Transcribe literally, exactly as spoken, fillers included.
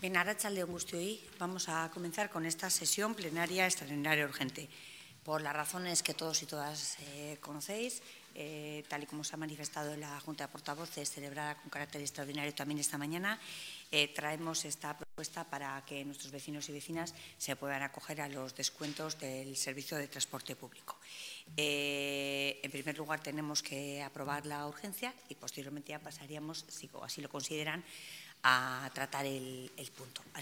Bien, arratsalde on guztioi. Vamos a comenzar con esta sesión plenaria extraordinaria urgente. Por las razones que todos y todas eh, conocéis, eh, tal y como se ha manifestado en la Junta de Portavoces, celebrada con carácter extraordinario también esta mañana, eh, traemos esta propuesta para que nuestros vecinos y vecinas se puedan acoger a los descuentos del servicio de transporte público. Eh, en primer lugar, tenemos que aprobar la urgencia y posteriormente ya pasaríamos, si así lo consideran, a tratar el, el punto. Así